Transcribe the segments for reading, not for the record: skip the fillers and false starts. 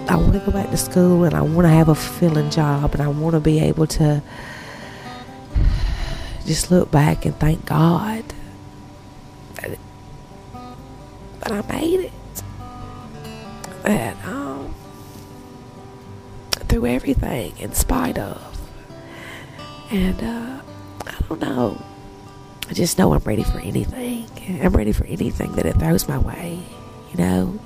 I want to go back to school, and I want to have a fulfilling job, and I want to be able to just look back and thank God that I made it. That through everything, in spite of. And I don't know. I just know I'm ready for anything. I'm ready for anything that it throws my way. You know,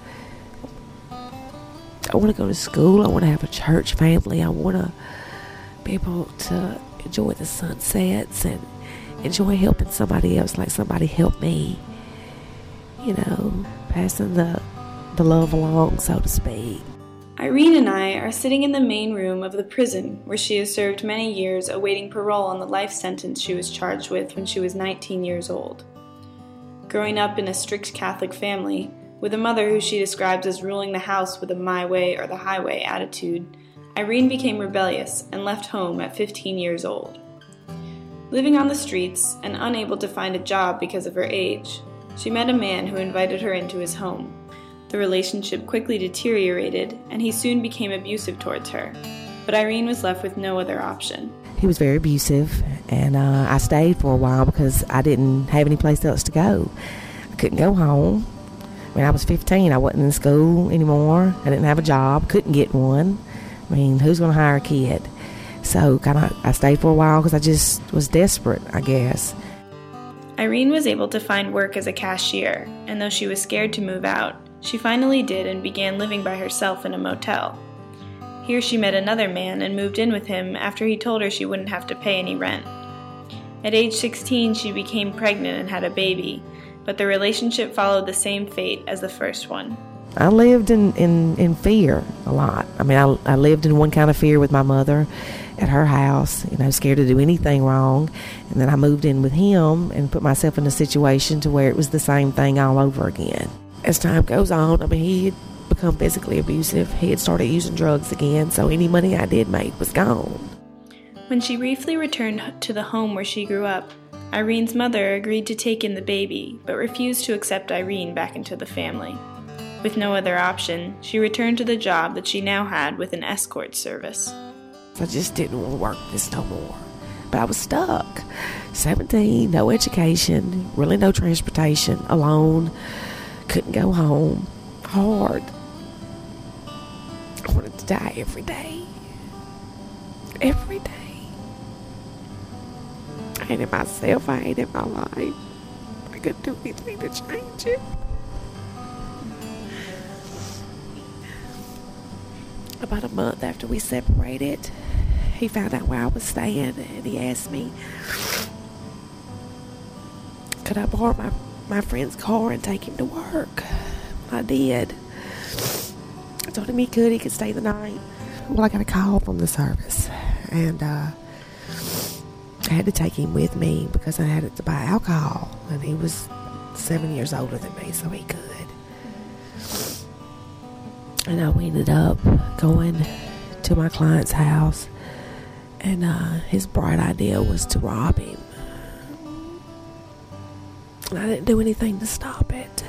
I want to go to school. I want to have a church family. I want to be able to enjoy the sunsets and enjoy helping somebody else like somebody helped me. You know, passing the love along, so to speak. Irene and I are sitting in the main room of the prison where she has served many years awaiting parole on the life sentence she was charged with when she was 19 years old. Growing up in a strict Catholic family, with a mother who she describes as ruling the house with a my way or the highway attitude, Irene became rebellious and left home at 15 years old. Living on the streets and unable to find a job because of her age, she met a man who invited her into his home. The relationship quickly deteriorated, and he soon became abusive towards her. But Irene was left with no other option. He was very abusive, and I stayed for a while because I didn't have any place else to go. I couldn't go home. When I was 15, I wasn't in school anymore. I didn't have a job, couldn't get one. I mean, who's going to hire a kid? So I stayed for a while because I just was desperate, I guess. Irene was able to find work as a cashier, and though she was scared to move out, she finally did and began living by herself in a motel. Here she met another man and moved in with him after he told her she wouldn't have to pay any rent. At age 16, she became pregnant and had a baby, but the relationship followed the same fate as the first one. I lived in fear a lot. I mean, I lived in one kind of fear with my mother at her house, you know, scared to do anything wrong. And then I moved in with him and put myself in a situation to where it was the same thing all over again. As time goes on, I mean, he had become physically abusive. He had started using drugs again, so any money I did make was gone. When she briefly returned to the home where she grew up, Irene's mother agreed to take in the baby, but refused to accept Irene back into the family. With no other option, she returned to the job that she now had with an escort service. I just didn't want to work this no more. But I was stuck. 17, no education, really no transportation, alone. Couldn't go home. Hard. I wanted to die every day. Every day. I hated myself. I hated my life. I couldn't do anything to change it. About a month after we separated, he found out where I was staying, and he asked me, could I borrow my friend's car and take him to work? I did. I told him he could stay the night. Well, I got a call from the service, and I had to take him with me because I had to buy alcohol, and he was 7 years older than me, so he could. And we ended up going to my client's house, and his bright idea was to rob him. And I didn't do anything to stop it.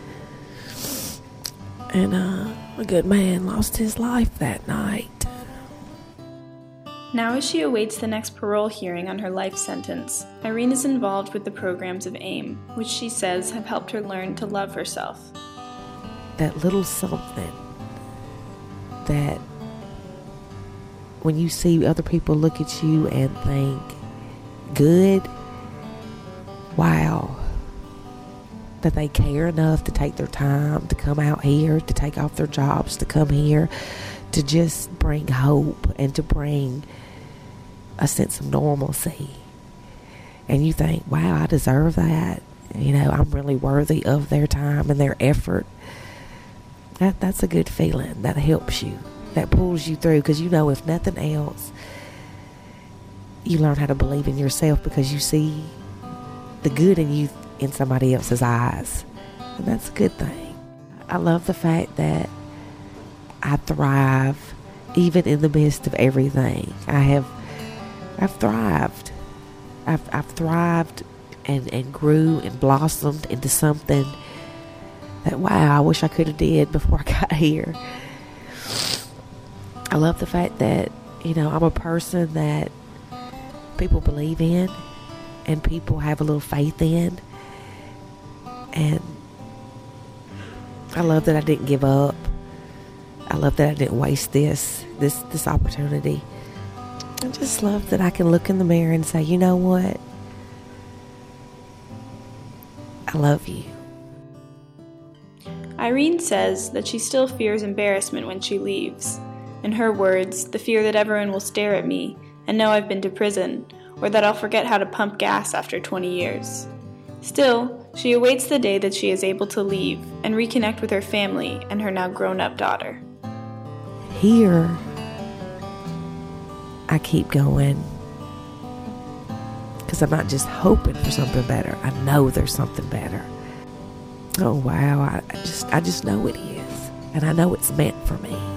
And a good man lost his life that night. Now as she awaits the next parole hearing on her life sentence, Irene is involved with the programs of AIM, which she says have helped her learn to love herself. That little something that when you see other people look at you and think, good, wow, that they care enough to take their time to come out here, to take off their jobs, to come here, to just bring hope and to bring a sense of normalcy. And you think, wow, I deserve that. You know, I'm really worthy of their time and their effort. That's a good feeling. That helps you. That pulls you through, because you know, if nothing else, you learn how to believe in yourself because you see the good in you in somebody else's eyes. And that's a good thing. I love the fact that I thrive even in the midst of everything. I've thrived. I've thrived and grew and blossomed into something that, wow, I wish I could have did before I got here. I love the fact that, I'm a person that people believe in and people have a little faith in. And I love that I didn't give up. I love that I didn't waste this opportunity. I just love that I can look in the mirror and say, you know what? I love you. Irene says that she still fears embarrassment when she leaves. In her words, the fear that everyone will stare at me and know I've been to prison, or that I'll forget how to pump gas after 20 years. Still, she awaits the day that she is able to leave and reconnect with her family and her now grown-up daughter. Here, I keep going because I'm not just hoping for something better. I know there's something better. Oh wow, I just know it is, and I know it's meant for me.